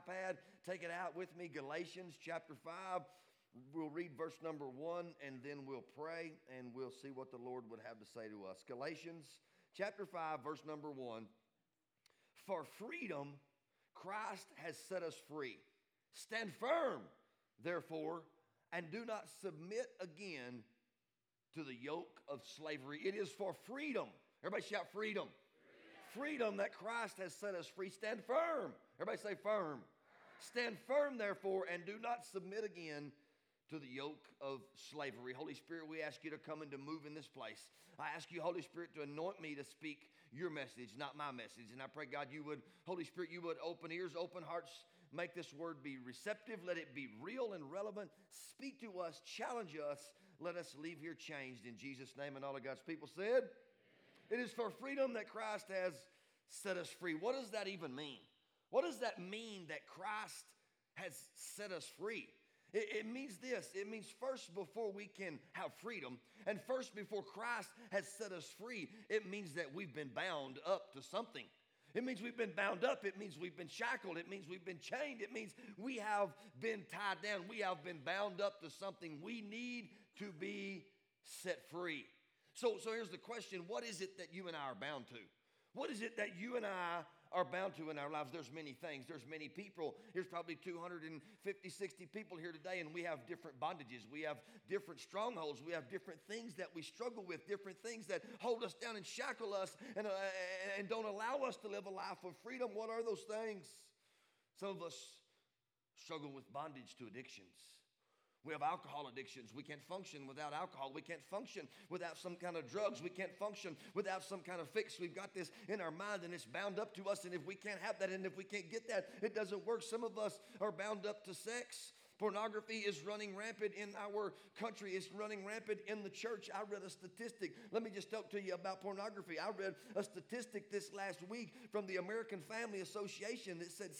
iPad, take it out with me. Galatians chapter 5. We'll read verse number 1, and then we'll pray, and we'll see what the Lord would have to say to us. Galatians chapter 5, verse number 1. For freedom, Christ has set us free. Stand firm, therefore, and do not submit again to the yoke of slavery. It is for freedom. Everybody shout freedom. Freedom that Christ has set us free. Stand firm. Everybody say firm. Stand firm, therefore, and do not submit again to the yoke of slavery. Holy Spirit, we ask you to come and to move in this place. I ask you, Holy Spirit, to anoint me to speak your message, not my message. And I pray, God, you would, Holy Spirit, you would open ears, open hearts, make this word be receptive. Let it be real and relevant. Speak to us, challenge us. Let us leave here changed in Jesus' name. And all of God's people said, it is for freedom that Christ has set us free. What does that even mean? What does that mean that Christ has set us free? It means this. It means first, before we can have freedom, and first before Christ has set us free, it means that we've been bound up to something. It means we've been bound up. It means we've been shackled. It means we've been chained. It means we have been tied down. We have been bound up to something. We need to be set free. So here's the question. What is it that you and I are bound to? What is it that you and I are bound to in our lives? There's many things. There's many people. There's probably 250, 60 people here today, and we have different bondages. We have different strongholds. We have different things that we struggle with, different things that hold us down and shackle us and don't allow us to live a life of freedom. What are those things? Some of us struggle with bondage to addictions. We have alcohol addictions. We can't function without alcohol. We can't function without some kind of drugs. We can't function without some kind of fix. We've got this in our mind, and it's bound up to us. And if we can't have that, and if we can't get that, it doesn't work. Some of us are bound up to sex. Pornography is running rampant in our country. It's running rampant in the church. I read a statistic. Let me just talk to you about pornography. I read a statistic this last week from the American Family Association that said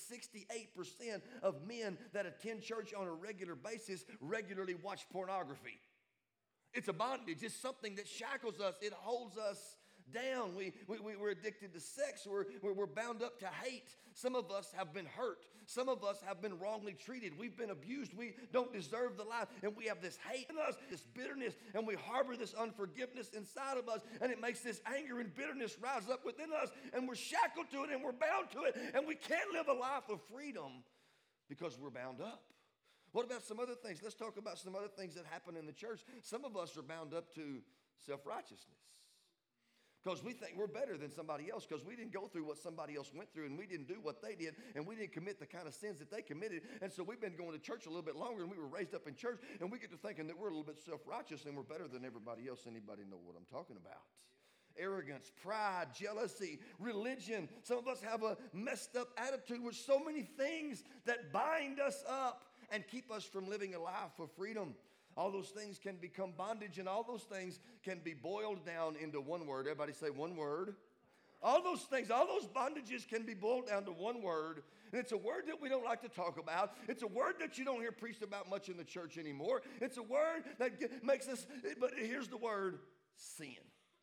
68% of men that attend church on a regular basis regularly watch pornography. It's a bondage. It's something that shackles us. It holds us down. We're addicted to sex. We're bound up to hate. Some of us have been hurt. Some of us have been wrongly treated. We've been abused. We don't deserve the life. And we have this hate in us, this bitterness, and we harbor this unforgiveness inside of us. And it makes this anger and bitterness rise up within us. And we're shackled to it, and we're bound to it. And we can't live a life of freedom because we're bound up. What about some other things? Let's talk about some other things that happen in the church. Some of us are bound up to self-righteousness. Because we think we're better than somebody else because we didn't go through what somebody else went through, and we didn't do what they did, and we didn't commit the kind of sins that they committed. And so we've been going to church a little bit longer, and we were raised up in church, and we get to thinking that we're a little bit self-righteous and we're better than everybody else. Anybody know what I'm talking about? Arrogance, pride, jealousy, religion. Some of us have a messed up attitude with so many things that bind us up and keep us from living a life of freedom. All those things can become bondage, and all those things can be boiled down into one word. Everybody say one word. All those things, all those bondages can be boiled down to one word. And it's a word that we don't like to talk about. It's a word that you don't hear preached about much in the church anymore. It's a word that makes us, but here's the word, sin.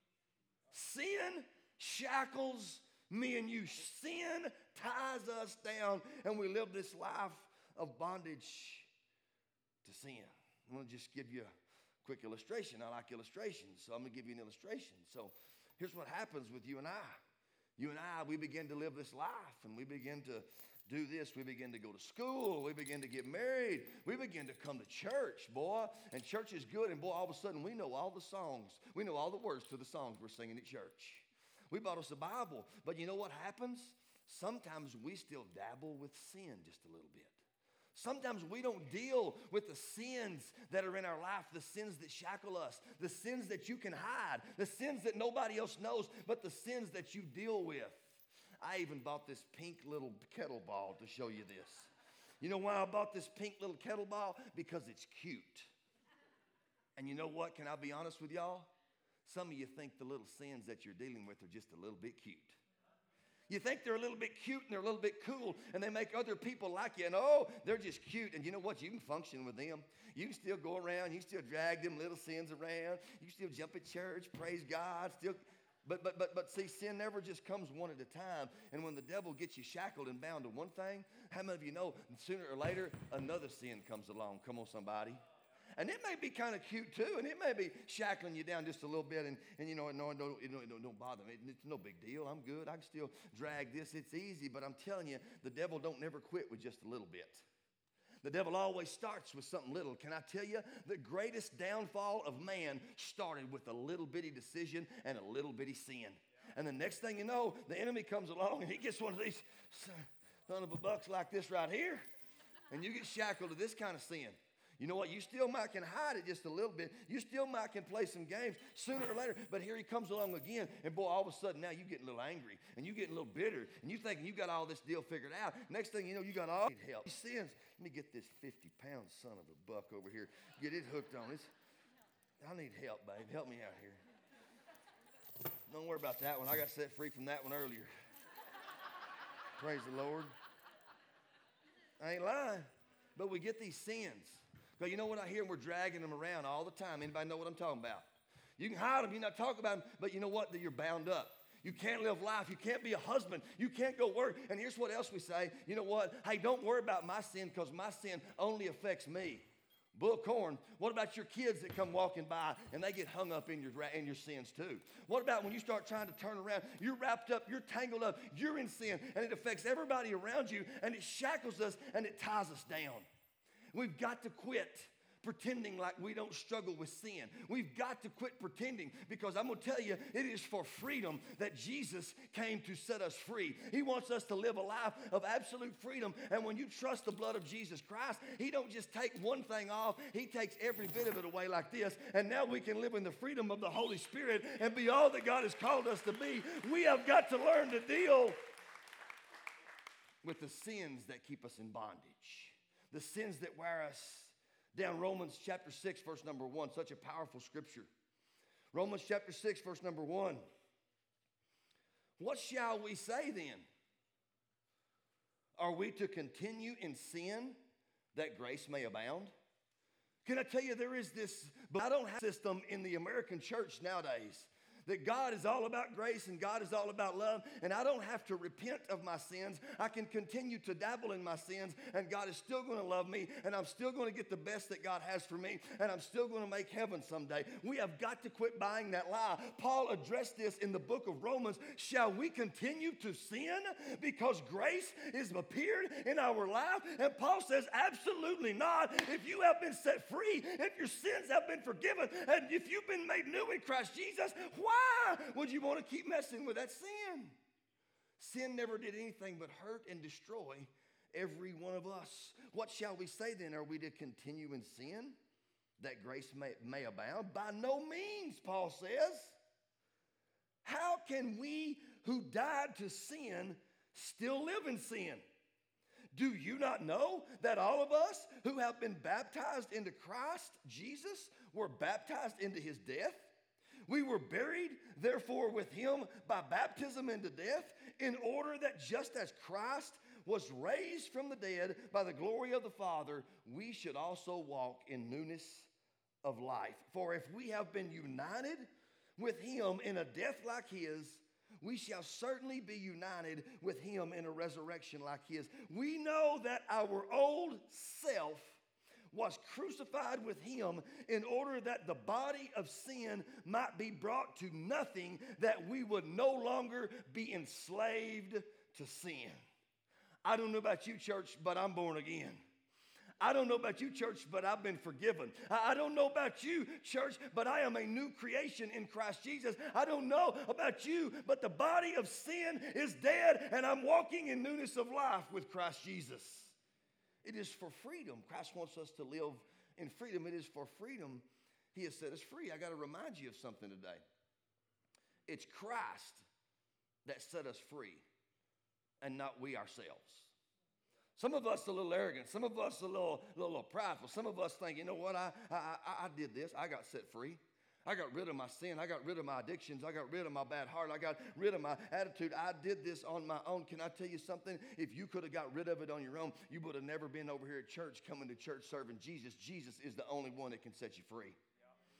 Sin shackles me and you. Sin ties us down, and we live this life of bondage to sin. I'm going to just give you a quick illustration. I like illustrations, so I'm going to give you an illustration. So here's what happens with you and I. You and I, we begin to live this life, and we begin to do this. We begin to go to school. We begin to get married. We begin to come to church, boy. And church is good, and boy, all of a sudden, we know all the songs. We know all the words to the songs we're singing at church. We bought us a Bible, but you know what happens? Sometimes we still dabble with sin just a little bit. Sometimes we don't deal with the sins that are in our life, the sins that shackle us, the sins that you can hide, the sins that nobody else knows, but the sins that you deal with. I even bought this pink little kettle ball to show you this. You know why I bought this pink little kettle ball? Because it's cute. And you know what? Can I be honest with y'all? Some of you think the little sins that you're dealing with are just a little bit cute. You think they're a little bit cute and they're a little bit cool and they make other people like you, and oh, they're just cute. And you know what? You can function with them. You can still go around. You can still drag them little sins around. You can still jump at church, praise God. But see, sin never just comes one at a time. And when the devil gets you shackled and bound to one thing, how many of you know sooner or later another sin comes along? Come on, somebody. And it may be kind of cute too, and it may be shackling you down just a little bit, and you know, no, don't bother me. It's no big deal. I'm good. I can still drag this. It's easy. But I'm telling you, the devil don't never quit with just a little bit. The devil always starts with something little. Can I tell you, the greatest downfall of man started with a little bitty decision and a little bitty sin. And the next thing you know, the enemy comes along and he gets one of these son of a bucks like this right here, and you get shackled to this kind of sin. You know what? You still might can hide it just a little bit. You still might can play some games sooner or later. But here he comes along again. And boy, all of a sudden now you getting a little angry. And you getting a little bitter. And you thinking you got all this deal figured out. Next thing you know, you got all help. He sins. Let me get this 50-pound son of a buck over here. Get it hooked on this. I need help, babe. Help me out here. Don't worry about that one. I got set free from that one earlier. Praise the Lord. I ain't lying. But we get these sins. But you know what I hear? We're dragging them around all the time. Anybody know what I'm talking about? You can hide them. You're not talking about them. But you know what? That you're bound up. You can't live life. You can't be a husband. You can't go work. And here's what else we say. You know what? Hey, don't worry about my sin because my sin only affects me. Bull corn. What about your kids that come walking by and they get hung up in your sins too? What about when you start trying to turn around? You're wrapped up. You're tangled up. You're in sin. And it affects everybody around you. And it shackles us and it ties us down. We've got to quit pretending like we don't struggle with sin. We've got to quit pretending because I'm going to tell you, it is for freedom that Jesus came to set us free. He wants us to live a life of absolute freedom. And when you trust the blood of Jesus Christ, he don't just take one thing off. He takes every bit of it away like this. And now we can live in the freedom of the Holy Spirit and be all that God has called us to be. We have got to learn to deal with the sins that keep us in bondage. The sins that wear us down. Romans chapter 6, verse number 1, such a powerful scripture. Romans chapter 6, verse number 1. What shall we say then? Are we to continue in sin that grace may abound? Can I tell you, there is this, but I don't have a system in the American church nowadays that God is all about grace and God is all about love, and I don't have to repent of my sins. I can continue to dabble in my sins, and God is still going to love me, and I'm still going to get the best that God has for me, and I'm still going to make heaven someday. We have got to quit buying that lie. Paul addressed this in the book of Romans. Shall we continue to sin because grace is appeared in our life? And Paul says, absolutely not. If you have been set free, if your sins have been forgiven, and if you've been made new in Christ Jesus, why would you want to keep messing with that sin? Sin never did anything but hurt and destroy every one of us. What shall we say then? Are we to continue in sin that grace may abound? By no means, Paul says. How can we who died to sin still live in sin? Do you not know that all of us who have been baptized into Christ Jesus were baptized into his death? We were buried, therefore, with him by baptism into death, in order that just as Christ was raised from the dead by the glory of the Father, we should also walk in newness of life. For if we have been united with him in a death like his, we shall certainly be united with him in a resurrection like his. We know that our old self was crucified with him in order that the body of sin might be brought to nothing, that we would no longer be enslaved to sin. I don't know about you, church, but I'm born again. I don't know about you, church, but I've been forgiven. I don't know about you, church, but I am a new creation in Christ Jesus. I don't know about you, but the body of sin is dead, and I'm walking in newness of life with Christ Jesus. It is for freedom. Christ wants us to live in freedom. It is for freedom he has set us free. I got to remind you of something today. It's Christ that set us free and not we ourselves. Some of us a little arrogant. Some of us a little prideful. Some of us think, you know what, I did this. I got set free. I got rid of my sin. I got rid of my addictions. I got rid of my bad heart. I got rid of my attitude. I did this on my own. Can I tell you something? If you could have got rid of it on your own, you would have never been over here at church, coming to church, serving Jesus. Jesus is the only one that can set you free.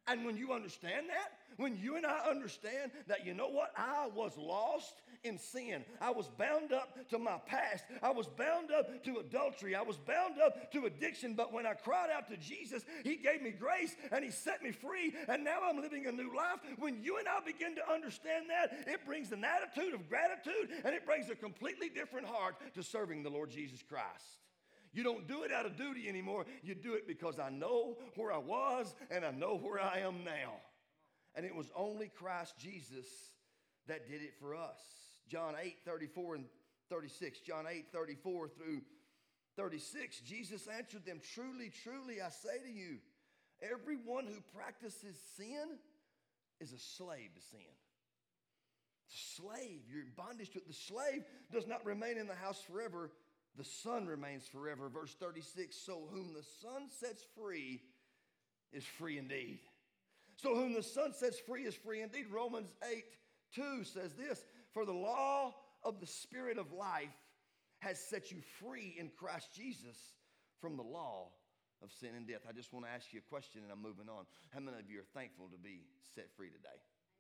And when you understand that, when you and I understand that, you know what? I was lost in sin. I was bound up to my past. I was bound up to adultery. I was bound up to addiction. But when I cried out to Jesus, he gave me grace and he set me free. And now I'm living a new life. When you and I begin to understand that, it brings an attitude of gratitude and it brings a completely different heart to serving the Lord Jesus Christ. You don't do it out of duty anymore. You do it because I know where I was and I know where I am now. And it was only Christ Jesus that did it for us. John 8:34 and 36. John 8:34 through 36. Jesus answered them, "Truly, truly, I say to you, everyone who practices sin is a slave to sin." Slave, you're in bondage to it. The slave does not remain in the house forever. The Son remains forever. Verse 36, so whom the Son sets free is free indeed. So whom the Son sets free is free indeed. Romans 8:2 says this, for the law of the Spirit of life has set you free in Christ Jesus from the law of sin and death. I just want to ask you a question and I'm moving on. How many of you are thankful to be set free today?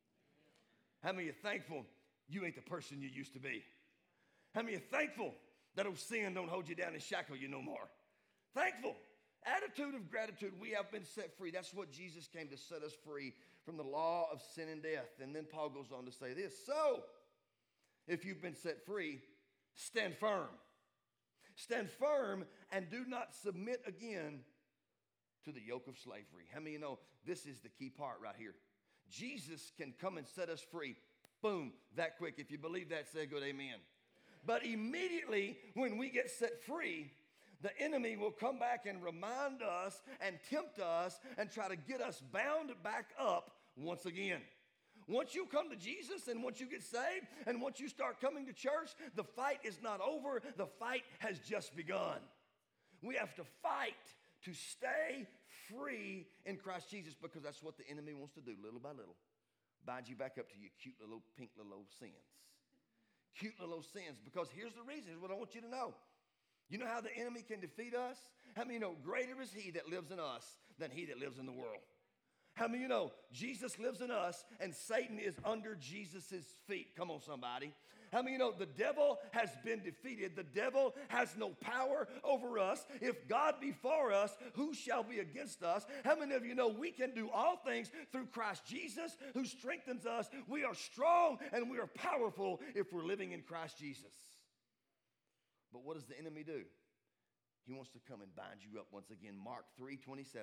How many of you are thankful you ain't the person you used to be? How many of you are thankful that old sin don't hold you down and shackle you no more? Thankful. Attitude of gratitude. We have been set free. That's what Jesus came to set us free from the law of sin and death. And then Paul goes on to say this. So, if you've been set free, stand firm. Stand firm and do not submit again to the yoke of slavery. How many of you know this is the key part right here? Jesus can come and set us free. Boom, that quick. If you believe that, say good amen. But immediately when we get set free, the enemy will come back and remind us and tempt us and try to get us bound back up once again. Once you come to Jesus and once you get saved and once you start coming to church, the fight is not over. The fight has just begun. We have to fight to stay free in Christ Jesus because that's what the enemy wants to do little by little. Bind you back up to your cute little pink little sins. Cute little sins, because here's the reason. Here's what I want you to know. You know how the enemy can defeat us? How many of you know greater is he that lives in us than he that lives in the world? How many of you know Jesus lives in us and Satan is under Jesus' feet? Come on, somebody. How many of you know the devil has been defeated? The devil has no power over us. If God be for us, who shall be against us? How many of you know we can do all things through Christ Jesus who strengthens us? We are strong and we are powerful if we're living in Christ Jesus. But what does the enemy do? He wants to come and bind you up once again. Mark 3:27.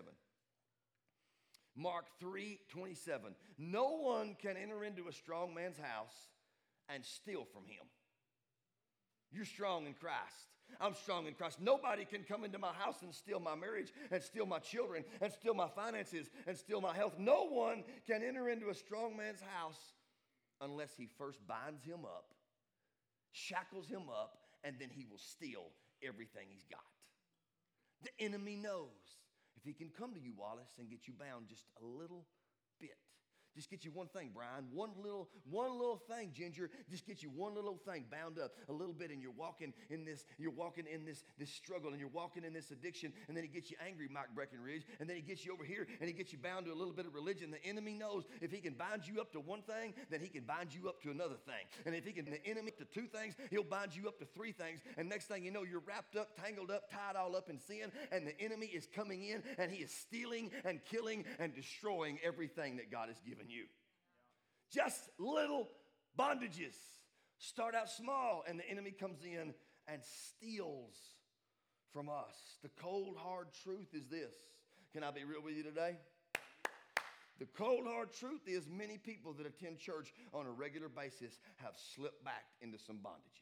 Mark 3:27. No one can enter into a strong man's house and steal from him. You're strong in Christ. I'm strong in Christ. Nobody can come into my house and steal my marriage and steal my children and steal my finances and steal my health. No one can enter into a strong man's house unless he first binds him up, shackles him up, and then he will steal everything he's got. The enemy knows if he can come to you, Wallace, and get you bound just a little bit. Just get you one thing, Brian. One little thing, Ginger. Just get you one little thing bound up a little bit, and you're walking in this struggle, and you're walking in this addiction, and then he gets you angry, Mike Breckenridge, and then he gets you over here, and he gets you bound to a little bit of religion. The enemy knows if he can bind you up to one thing, then he can bind you up to another thing. And if he can the enemy to two things, he'll bind you up to three things. And next thing you know, you're wrapped up, tangled up, tied all up in sin, and the enemy is coming in, and he is stealing and killing and destroying everything that God has given you. Just little bondages. Start out small, and the enemy comes in and steals from us. The cold, hard truth is this. Can I be real with you today? The cold, hard truth is many people that attend church on a regular basis have slipped back into some bondages.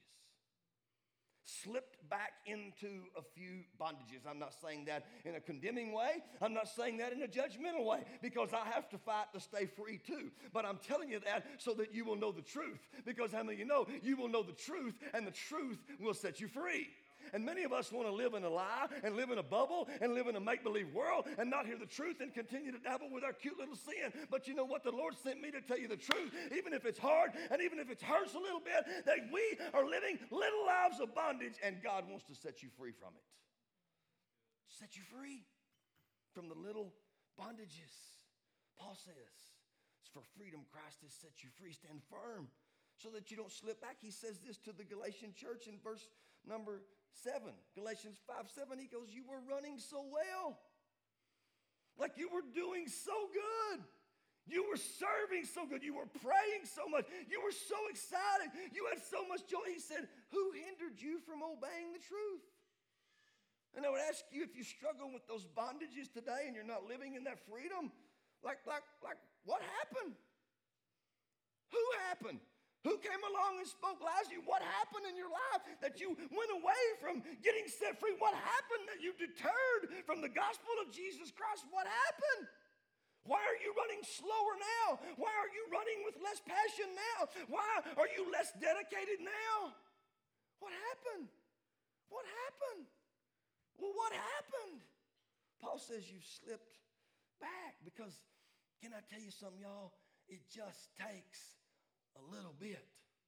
Slipped back into a few bondages. I'm not saying that in a condemning way. I'm not saying that in a judgmental way, because I have to fight to stay free too. But I'm telling you that so that you will know the truth. Because how many of you know you will know the truth, and the truth will set you free. And many of us want to live in a lie and live in a bubble and live in a make-believe world and not hear the truth and continue to dabble with our cute little sin. But you know what? The Lord sent me to tell you the truth, even if it's hard and even if it hurts a little bit, that we are living little lives of bondage, and God wants to set you free from it. Set you free from the little bondages. Paul says, it's for freedom Christ has set you free. Stand firm so that you don't slip back. He says this to the Galatian church in verse number 7. Galatians 5:7, he goes, you were running so well. Like you were doing so good. You were serving so good. You were praying so much. You were so excited. You had so much joy. He said, who hindered you from obeying the truth? And I would ask you, if you struggle with those bondages today and you're not living in that freedom, like what happened? Who happened? Who came along and spoke lies to you? What happened in your life that you went away from getting set free? What happened that you deterred from the gospel of Jesus Christ? What happened? Why are you running slower now? Why are you running with less passion now? Why are you less dedicated now? What happened? What happened? Well, what happened? Paul says you've slipped back because, can I tell you something, y'all? It just takes a little bit.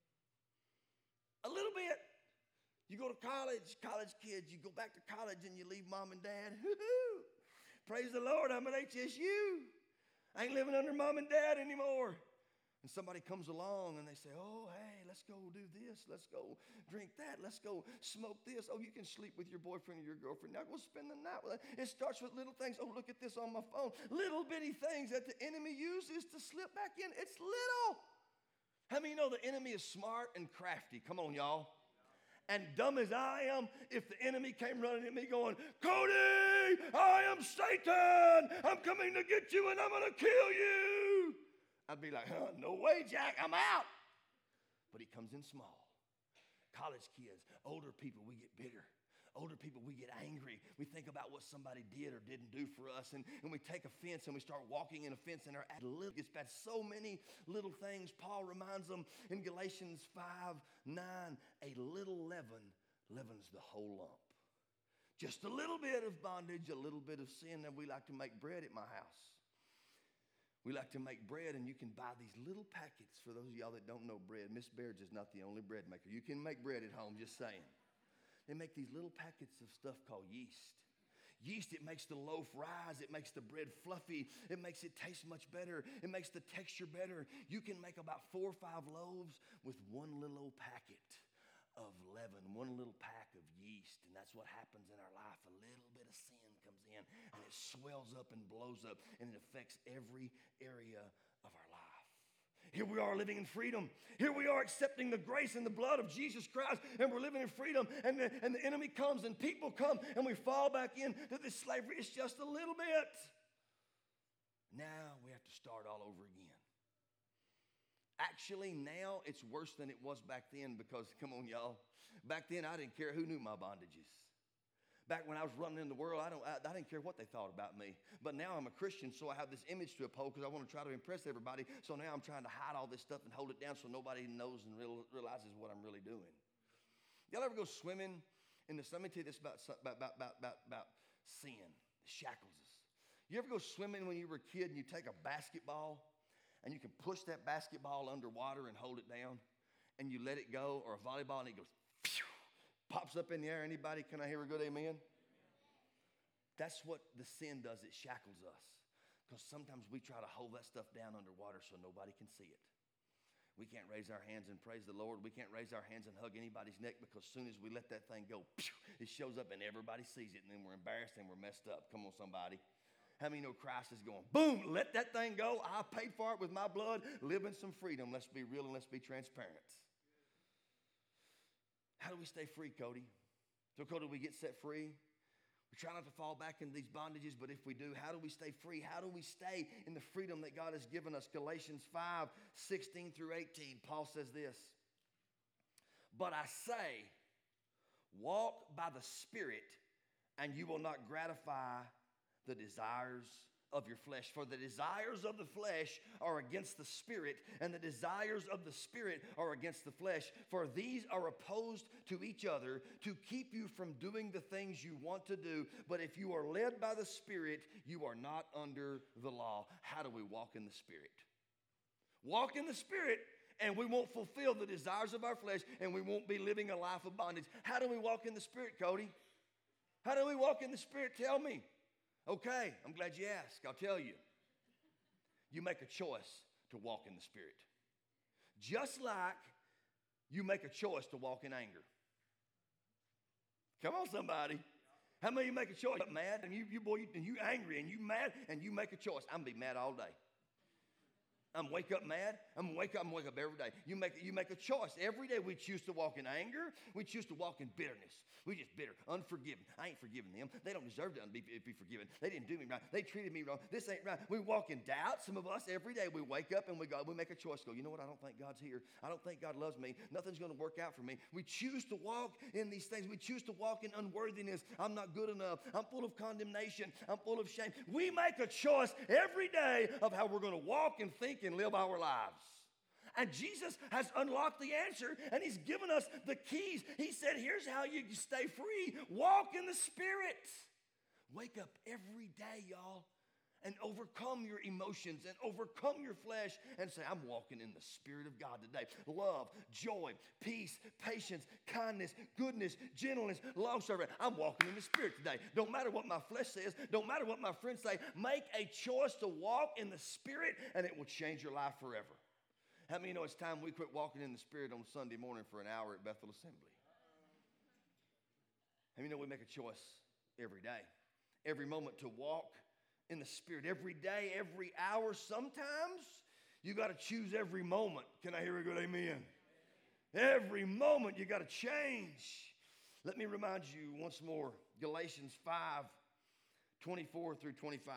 A little bit. You go to college kids, you go back to college and you leave mom and dad. Praise the Lord, I'm at HSU. I ain't living under mom and dad anymore. And somebody comes along and they say, oh, hey, let's go do this. Let's go drink that. Let's go smoke this. Oh, you can sleep with your boyfriend or your girlfriend. Now go spend the night with them. It starts with little things. Oh, look at this on my phone. Little bitty things that the enemy uses to slip back in. It's little. How many know the enemy is smart and crafty? Come on, y'all. And dumb as I am, if the enemy came running at me going, Cody, I am Satan. I'm coming to get you and I'm going to kill you. I'd be like, no way, Jack, I'm out. But he comes in small. College kids, older people, we get bitter. Older people, we get angry. We think about what somebody did or didn't do for us, and we take offense and we start walking in offense, and our attitude gets bad. So many little things. Paul reminds them in Galatians 5:9, a little leaven leavens the whole lump. Just a little bit of bondage, a little bit of sin. And we like to make bread at my house. We like to make bread, and you can buy these little packets. For those of y'all that don't know bread, Miss Baird's is not the only bread maker. You can make bread at home, just saying. They make these little packets of stuff called yeast. Yeast, it makes the loaf rise. It makes the bread fluffy. It makes it taste much better. It makes the texture better. You can make about 4 or 5 loaves with one little old packet of leaven, one little pack of yeast. And that's what happens in our life. A little bit of sin comes in, and it swells up and blows up, and it affects every area of our life. Here we are living in freedom. Here we are accepting the grace and the blood of Jesus Christ, and we're living in freedom, and the enemy comes, and people come, and we fall back into this slavery. It's just a little bit. Now we have to start all over again. Actually, now it's worse than it was back then because, come on, y'all, back then I didn't care who knew my bondages. Back when I was running in the world, I didn't care what they thought about me. But now I'm a Christian, so I have this image to uphold because I want to try to impress everybody. So now I'm trying to hide all this stuff and hold it down so nobody knows and realizes what I'm really doing. Y'all ever go swimming in the sun? Let me tell you this about sin. It shackles us. You ever go swimming when you were a kid and you take a basketball and you can push that basketball underwater and hold it down and you let it go, or a volleyball and it goes phew, pops up in the air? Anybody? Can I hear a good amen? That's what the sin does. It shackles us. Because sometimes we try to hold that stuff down underwater so nobody can see it. We can't raise our hands and praise the Lord. We can't raise our hands and hug anybody's neck because as soon as we let that thing go, it shows up and everybody sees it, and then we're embarrassed and we're messed up. Come on, somebody. How many know Christ is going, boom, let that thing go. I paid for it with my blood. Live in some freedom. Let's be real and let's be transparent. How do we stay free, Cody? So, Cody, we get set free. We try not to fall back into these bondages, but if we do, how do we stay free? How do we stay in the freedom that God has given us? Galatians 5:16 through 18, Paul says this, but I say, walk by the Spirit, and you will not gratify the desires of your flesh. For the desires of the flesh are against the Spirit, and the desires of the Spirit are against the flesh. For these are opposed to each other to keep you from doing the things you want to do. But if you are led by the Spirit, you are not under the law. How do we walk in the Spirit? Walk in the Spirit, and we won't fulfill the desires of our flesh, and we won't be living a life of bondage. How do we walk in the Spirit, Cody? How do we walk in the Spirit? Tell me. Okay, I'm glad you asked. I'll tell you. you make a choice to walk in the Spirit. Just like you make a choice to walk in anger. Come on, somebody. How many of you make a choice? You're mad and you angry and you mad and you make a choice. I'm going to be mad all day. I'm wake up mad. I'm gonna wake up every day. You make a choice. Every day we choose to walk in anger. We choose to walk in bitterness. We just bitter, unforgiving. I ain't forgiving them. They don't deserve to be forgiven. They didn't do me right. They treated me wrong. This ain't right. We walk in doubt. Some of us every day we wake up and we make a choice. Go, you know what? I don't think God's here. I don't think God loves me. Nothing's going to work out for me. We choose to walk in these things. We choose to walk in unworthiness. I'm not good enough. I'm full of condemnation. I'm full of shame. We make a choice every day of how we're going to walk and think and live our lives. And Jesus has unlocked the answer, and he's given us the keys. He said, here's how you stay free. Walk in the Spirit. Wake up every day, y'all, and overcome your emotions and overcome your flesh and say, I'm walking in the Spirit of God today. Love, joy, peace, patience, kindness, goodness, gentleness, long-suffering. I'm walking in the Spirit today. Don't matter what my flesh says. Don't matter what my friends say. Make a choice to walk in the Spirit, and it will change your life forever. How many know it's time we quit walking in the Spirit on Sunday morning for an hour at Bethel Assembly? How many know we make a choice every day, every moment to walk in the Spirit? Every day, every hour. Sometimes you got to choose every moment. Can I hear a good amen? Every moment you got to change. Let me remind you once more, Galatians 5:24 through 25.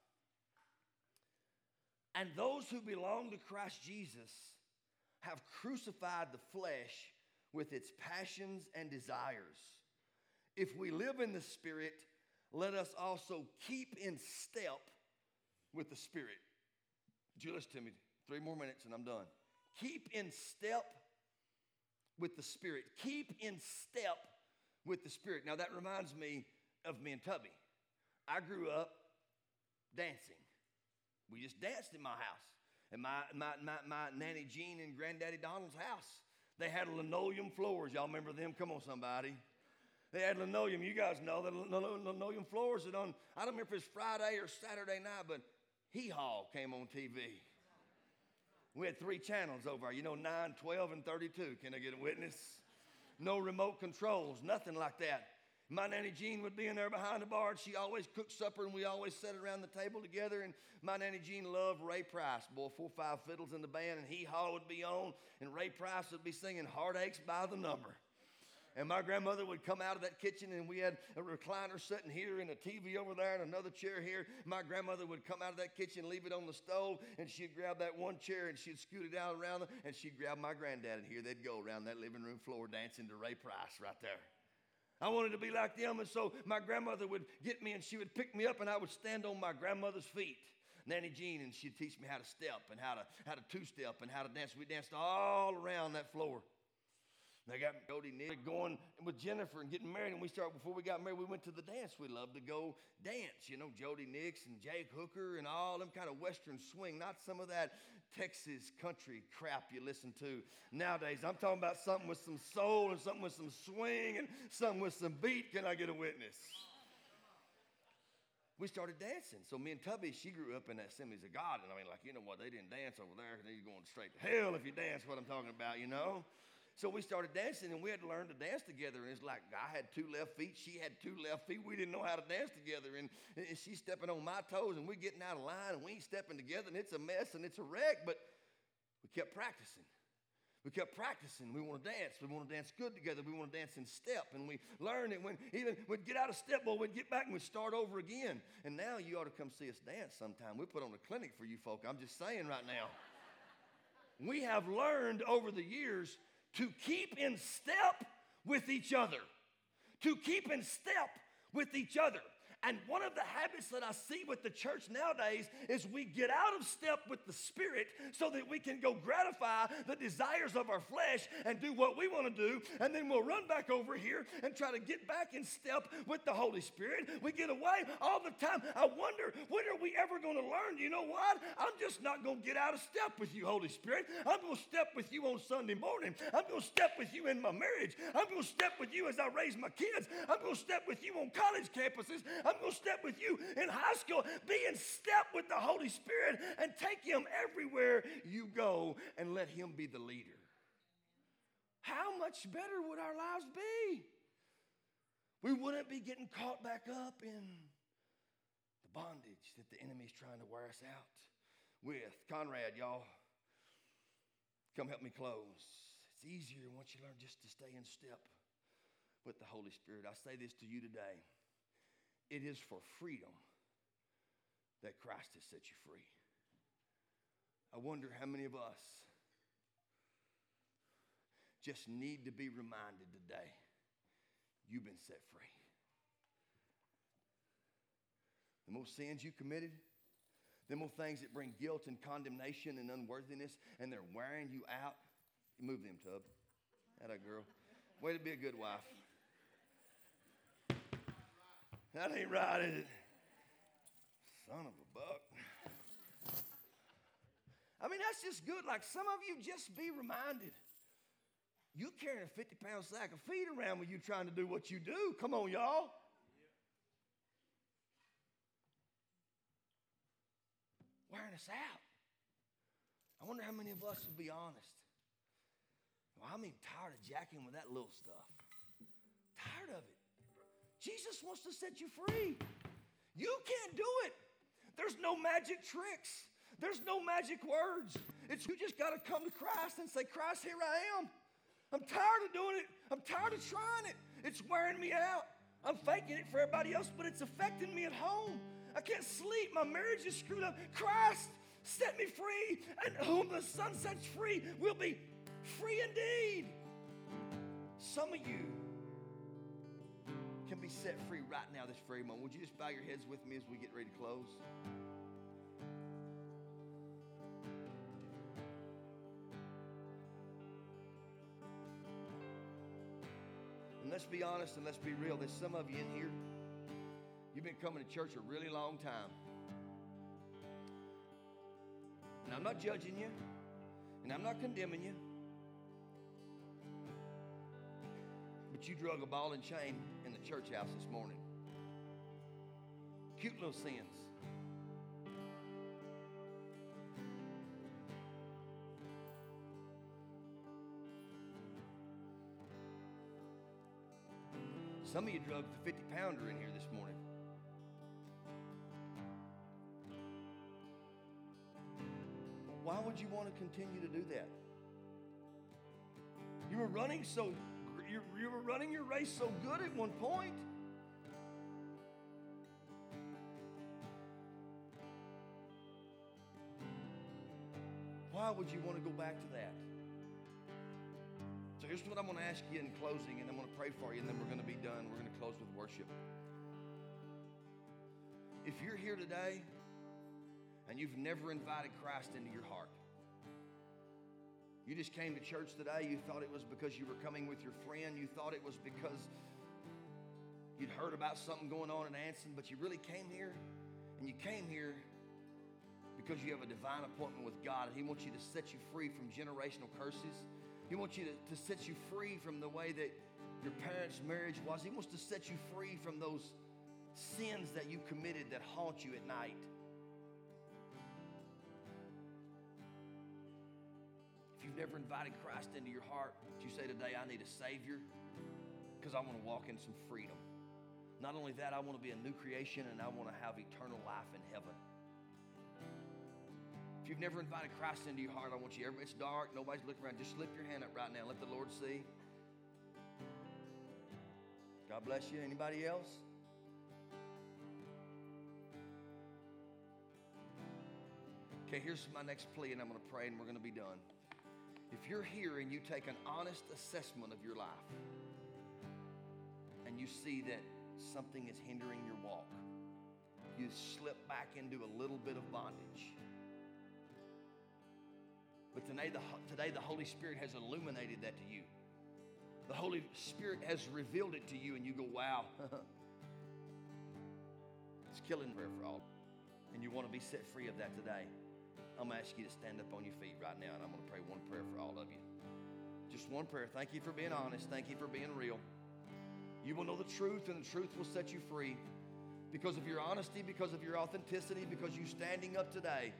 And those who belong to Christ Jesus have crucified the flesh with its passions and desires. If we live in the Spirit, let us also keep in step with the Spirit. Would you listen to me? 3 more minutes and I'm done. Keep in step with the Spirit. Keep in step with the Spirit. Now that reminds me of me and Tubby. I grew up dancing. We just danced in my house. And my Nanny Jean and Granddaddy Donald's house. They had linoleum floors. Y'all remember them? Come on, somebody. They had linoleum. You guys know the linoleum floors that on, I don't remember if it's Friday or Saturday night, but Hee Haw came on TV. We had 3 channels over there, 9, 12, and 32. Can I get a witness? No remote controls, nothing like that. My Nanny Jean would be in there behind the bar, and she always cooked supper, and we always sat around the table together. And my Nanny Jean loved Ray Price. Boy, 4 or 5 fiddles in the band, and Hee Haw would be on, and Ray Price would be singing Heartaches by the Number. And my grandmother would come out of that kitchen, and we had a recliner sitting here and a TV over there and another chair here. My grandmother would come out of that kitchen, leave it on the stove, and she'd grab that one chair, and she'd scoot it out around, and she'd grab my granddad, and here they'd go around that living room floor dancing to Ray Price right there. I wanted to be like them, and so my grandmother would get me, and she would pick me up, and I would stand on my grandmother's feet, Nanny Jean, and she'd teach me how to step and how to two-step and how to dance. We danced all around that floor. They got Jody Nick going with Jennifer and getting married, and before we got married, we went to the dance. We loved to go dance, Jody Nix and Jake Hooker and all them kind of Western swing, not some of that Texas country crap you listen to nowadays. I'm talking about something with some soul and something with some swing and something with some beat. Can I get a witness? We started dancing. So me and Tubby, she grew up in the Assemblies of God, and I mean, like, you know what, they didn't dance over there, and they're going straight to hell if you dance, what I'm talking about, So we started dancing, and we had to learn to dance together. And it's like I had 2 left feet. She had 2 left feet. We didn't know how to dance together. And she's stepping on my toes, and we're getting out of line, and we ain't stepping together. And it's a mess, and it's a wreck. But we kept practicing. We kept practicing. We want to dance. We want to dance good together. We want to dance in step. And we learned it. When even we'd get out of step, well, we'd get back and we'd start over again. And now you ought to come see us dance sometime. We put on a clinic for you folk. I'm just saying right now. We have learned over the years to keep in step with each other. To keep in step with each other. And one of the habits that I see with the church nowadays is we get out of step with the Spirit so that we can go gratify the desires of our flesh and do what we want to do, and then we'll run back over here and try to get back in step with the Holy Spirit. We get away all the time. I wonder, when are we ever going to learn? You know what? I'm just not going to get out of step with you, Holy Spirit. I'm going to step with you on Sunday morning. I'm going to step with you in my marriage. I'm going to step with you as I raise my kids. I'm going to step with you on college campuses. I'm going to step with you in high school. Be in step with the Holy Spirit and take him everywhere you go and let him be the leader. How much better would our lives be? We wouldn't be getting caught back up in the bondage that the enemy's trying to wear us out with. Conrad, y'all, come help me close. It's easier once you learn just to stay in step with the Holy Spirit. I say this to you today. It is for freedom that Christ has set you free. I wonder how many of us just need to be reminded today, you've been set free. The more sins you committed, the more things that bring guilt and condemnation and unworthiness, and they're wearing you out. Move them, Tub. Atta girl. Way to be a good wife. That ain't right, is it? Son of a buck. I mean, that's just good. Like some of you just be reminded. You carrying a 50-pound sack of feed around with you trying to do what you do. Come on, y'all. Wearing us out. I wonder how many of us will be honest. Well, I mean, tired of jacking with that little stuff. Tired of it. Jesus wants to set you free. You can't do it. There's no magic tricks. There's no magic words. It's you just got to come to Christ and say, Christ, here I am. I'm tired of doing it. I'm tired of trying it. It's wearing me out. I'm faking it for everybody else, but it's affecting me at home. I can't sleep. My marriage is screwed up. Christ, set me free. And whom the Son sets free will be free indeed. Some of you can be set free right now this very moment. Would you just bow your heads with me as we get ready to close? And let's be honest and let's be real. There's some of you in here, you've been coming to church a really long time. And I'm not judging you, and I'm not condemning you. But you drug a ball and chain in the church house this morning. Cute little sins. Some of you drugged the 50-pounder in here this morning. Why would you want to continue to do that? You were running your race so good at one point. Why would you want to go back to that? So here's what I'm going to ask you in closing, and I'm going to pray for you, and then we're going to be done. We're going to close with worship. If you're here today and you've never invited Christ into your heart, you just came to church today, you thought it was because you were coming with your friend, you thought it was because you'd heard about something going on in Anson, but you really came here, and you came here because you have a divine appointment with God, and He wants you to set you free from generational curses. He wants you to set you free from the way that your parents' marriage was. He wants to set you free from those sins that you committed that haunt you at night. If you've never invited Christ into your heart, you say today, I need a Savior because I want to walk in some freedom. Not only that, I want to be a new creation and I want to have eternal life in heaven. If you've never invited Christ into your heart, I want you, it's dark, nobody's looking around, just slip your hand up right now. Let the Lord see. God bless you. Anybody else? Okay, here's my next plea, and I'm going to pray, and we're going to be done. If you're here and you take an honest assessment of your life, and you see that something is hindering your walk, you slip back into a little bit of bondage. But today the Holy Spirit has illuminated that to you. The Holy Spirit has revealed it to you, and you go, wow. It's killing prayer for all. And you want to be set free of that today. I'm going to ask you to stand up on your feet right now, and I'm going to pray one prayer for all of you. Just one prayer. Thank you for being honest. Thank you for being real. You will know the truth, and the truth will set you free. because of your honesty, because of your authenticity, because you standing up today.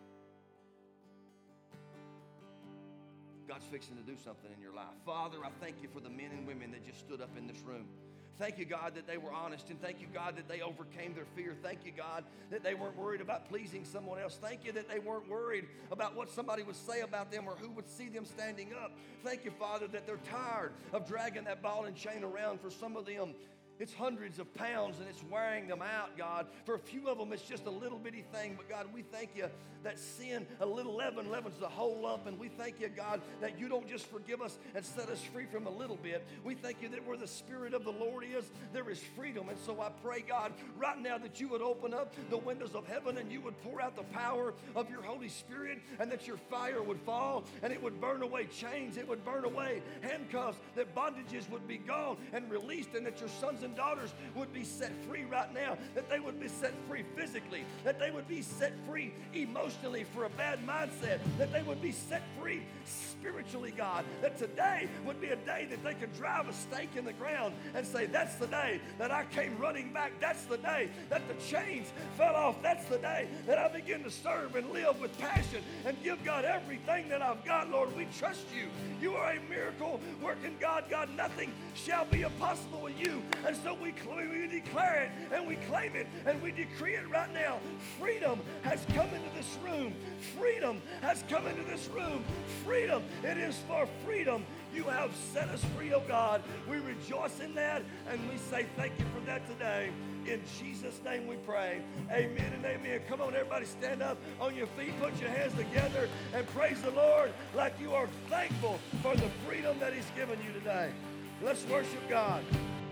God's fixing to do something in your life. Father, I thank you for the men and women that just stood up in this room. Thank you, God, that they were honest, and thank you, God, that they overcame their fear. Thank you, God, that they weren't worried about pleasing someone else. Thank you that they weren't worried about what somebody would say about them or who would see them standing up. Thank you, Father, that they're tired of dragging that ball and chain around. For some of them, it's hundreds of pounds and it's wearing them out, God. For a few of them, it's just a little bitty thing. But God, we thank you that sin, a little leaven, leavens the whole lump. And we thank you, God, that you don't just forgive us and set us free from a little bit. We thank you that where the Spirit of the Lord is, there is freedom. And so I pray, God, right now that you would open up the windows of heaven and you would pour out the power of your Holy Spirit, and that your fire would fall and it would burn away chains. It would burn away handcuffs, that bondages would be gone and released, and that your sons and daughters would be set free right now, that they would be set free physically, that they would be set free emotionally for a bad mindset, that they would be set free spiritually, God, that today would be a day that they could drive a stake in the ground and say, that's the day that I came running back. That's the day that the chains fell off. That's the day that I begin to serve and live with passion and give God everything that I've got. Lord, we trust you. You are a miracle working God. God, nothing shall be impossible with you. And so we declare it and we claim it and we decree it right now. Freedom has come into this room. Freedom has come into this room. Freedom. It is for freedom. You have set us free, oh God. We rejoice in that and we say thank you for that today. In Jesus' name we pray. Amen and amen. Come on, everybody, stand up on your feet. Put your hands together and praise the Lord like you are thankful for the freedom that He's given you today. Let's worship God.